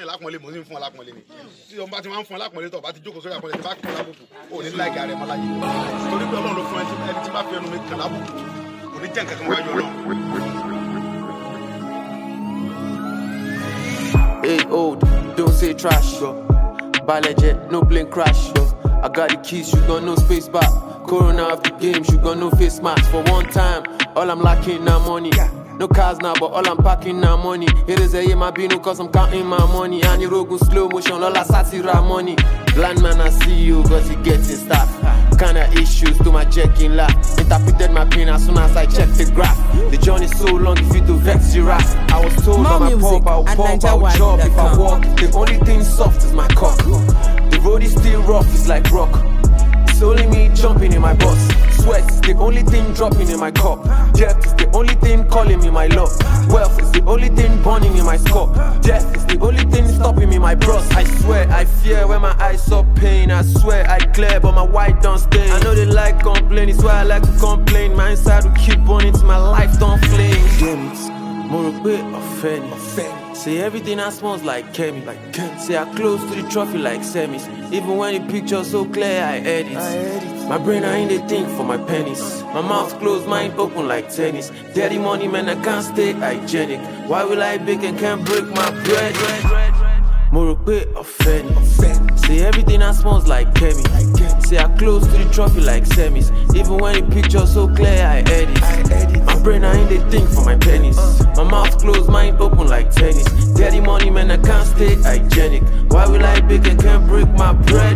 lápọ̀nlé mo sì ń fún ọ lápọ̀nlé ni tí ọba ti máa ń fún ọ lápọ̀nlé tó ọba ti jókòó sórí àpọ̀nlé tí bá kàn lábùkù ò ní láìkì ààrẹ mọ́ láyé torí pé ọlọ́run ló fún ẹni tí bá fi ẹnu mi kàn lábùkù kò ní jẹ́ nǹkan kan wájú ọlọ́run. Hey old, don't say trash, yo. Balajet, no blink crash, yo. I got the keys, you got no space back. Corona off the game, you got no face mask. For one time, all I'm lacking now money. No cars now, but all I'm packing now money. Here is a my bino cause I'm counting my money. And you rogo slow motion, all I satira money. Blind man, I see you cause he getting stuff. Kinda issues to my checking lap. Interpreted my pain as soon as I checked the graph. The journey's so long, if you to vex your ass. I was told by my pop, I'll pump, I'll chop. If I walk, the only thing soft is my cock. The road is still rough, it's like rock. It's only me jumping in my bus. Sweat is the only thing dropping in my cup. Death is the only thing calling me my love. Wealth is the only thing burning in my skull. Death is the only thing stopping me my bros. I swear I fear when my eyes saw pain. I swear I clear but my white don't stain. I know they like complain, it's why I like to complain. My inside will keep burning till my life don't flame. James, more a bit of Fanny. Say everything that smells like Kemi. Say I close to the trophy like semis. Even when the picture's so clear, I edit. My brain, I ain't a thing for my pennies. My mouth closed, mind open like tennis. Daddy money, man, I can't stay hygienic. Why will I bake and can't break my bread? More a bit of Fanny. Say everything that smells like Kemi. Say I close to the trophy like semis. Even when the picture's so clear, I edit. My brain, I ain't a thing for my pennies. My mouth closed, mind open like tennis. Daddy money, man, I can't stay hygienic. Why will I bake and can't break my bread?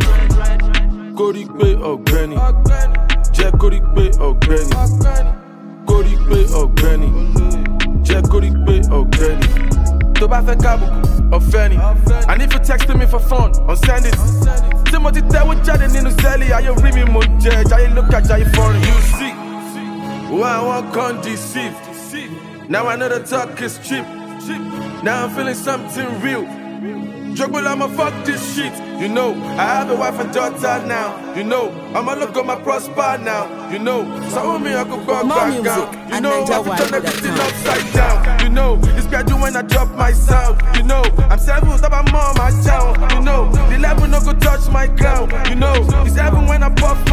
Korípé ọ̀gbẹ́ni, jẹ́ korípé ọ̀gbẹ́ni. Korípé ọ̀gbẹ́ni, jẹ́ korípé ọ̀gbẹ́ni. Tó bá fẹ́ kábùkù, ọ̀fẹ́ ni. And if you texting me for fun, on send it. Tí mo ti tẹ́wọ́ jáde nínú sẹ́ẹ̀lì, ayé orí mi mo jẹ, jayé lókè jayé foreign. You see, why I want can't deceive. Now I know the talk is cheap. Now I'm feeling something real. Juggle, I'ma fuck this shit. You know, I have a wife and daughter now. You know, I'ma look on my prosper now. You know, so me I could go back down. You know, I've done everything upside down. You know, it's gradual when I drop my sound. You know, I'm 7 up, I'm on my town. You know, the level no go touch my crown. You know, it's heaven when I puff